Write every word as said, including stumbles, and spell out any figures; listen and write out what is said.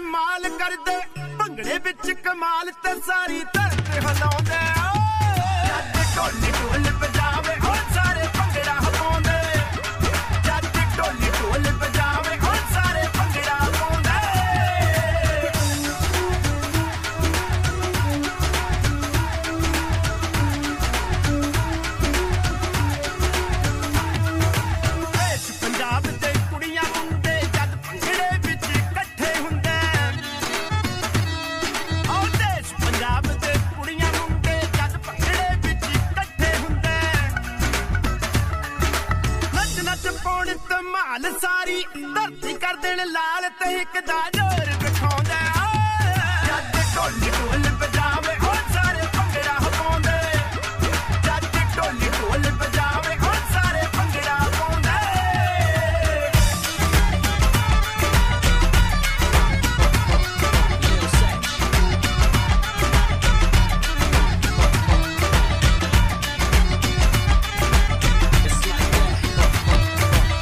ਧਮਾਲ ਕਰਦੇ ਭੰਗੜੇ ਵਿੱਚ ਕਮਾਲ ਤੇ ਸਾਰੀ ਧਰਤ ਹਿਲਾਉਂਦੇ ਜੱਟ ਢੋਲੀ ਢੋਲ ਵਜਾਵੇ ਹੋ ਸਾਰੇ ਭੰਗੜਾ ਪਾਉਂਦੇ ਜੱਟ ਢੋਲੀ ਢੋਲ ਵਜਾਵੇ ਹੋ ਸਾਰੇ ਭੰਗੜਾ ਪਾਉਂਦੇ ਦੇਸ਼ ਪੰਜਾਬ ਦੇ ਕੁੜੀਆਂ ਮੁੰਡੇ ਜਦ ਭੰਗੜੇ ਵਿੱਚ ਇਕੱਠੇ ਹੁੰਦੇ ਉਹ ਦੇਸ਼ ਪੰਜਾਬ ਦੇ ਕੁੜੀਆਂ ਮੁੰਡੇ ਜਦ ਭੰਗੜੇ ਵਿੱਚ ਇਕੱਠੇ ਹੁੰਦੇ ਨੱਚ ਨੱਚ ਪਾਉਣ ਧਮਾਲ ਸਾਰੀ ਧਰਤੀ ਕਰ ਦੇਣ ਲਾਲ ਤੇ ਇੱਕ ਦਾ ਜ਼ੋਰ ਵਿਖਾਉਂਦਾ ਜੱਟ ਢੋਲੀ ਢੋਲ ਵਜਾ